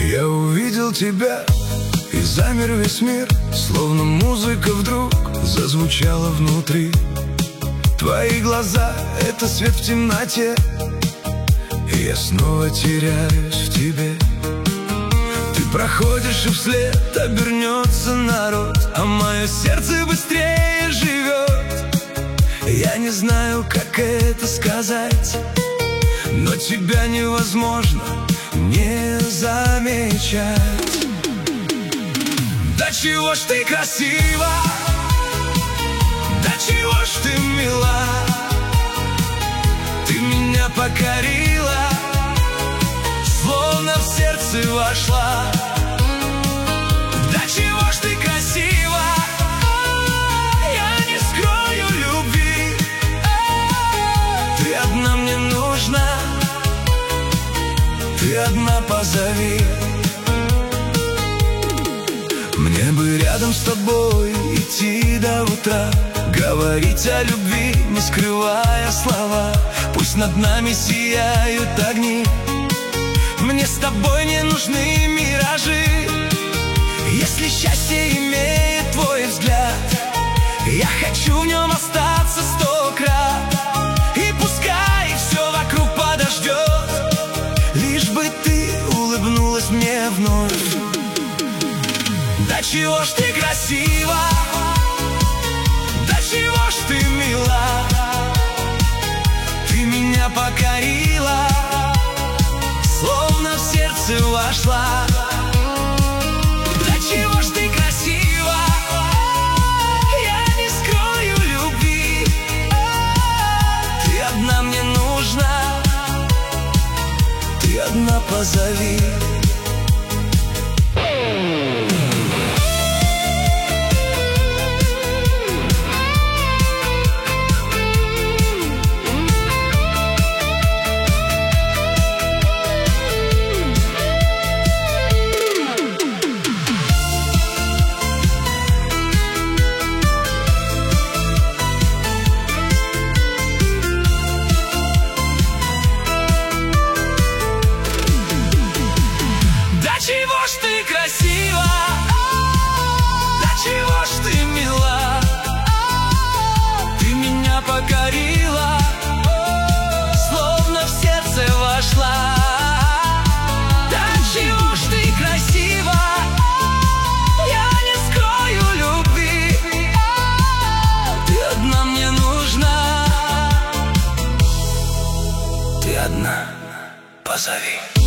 Я увидел тебя, и замер весь мир, словно музыка вдруг зазвучала внутри. Твои глаза — это свет в темноте, и я снова теряюсь в тебе. Ты проходишь, и вслед обернется народ, а мое сердце быстрее живет. Я не знаю, как это сказать, но тебя невозможно не замечать. Да чего ж ты красива, да чего ж ты мила, ты меня покорила, словно в сердце вошла. Да чего ж ты красива, я не скрою любви, ты одна мне нужна, ты одна позови. Мне бы рядом с тобой идти до утра, говорить о любви, не скрывая слова. Пусть над нами сияют огни, мне с тобой не нужны миражи. Если счастье имеет твой взгляд, я хочу в нем остаться 100 крат. И пускай все вокруг подождет, лишь бы ты улыбнулась мне вновь. Да чего ж ты красива, да чего ж ты мила, ты меня покорила, словно в сердце вошла. Да чего ж ты красива, я не скрою любви, ты одна мне нужна, ты одна позови. Да чего ж ты красива, да чего ж ты мила, ты меня покорила, словно в сердце вошла. Да чего ж ты красива, я не скрою любви, ты одна мне нужна, ты одна позови.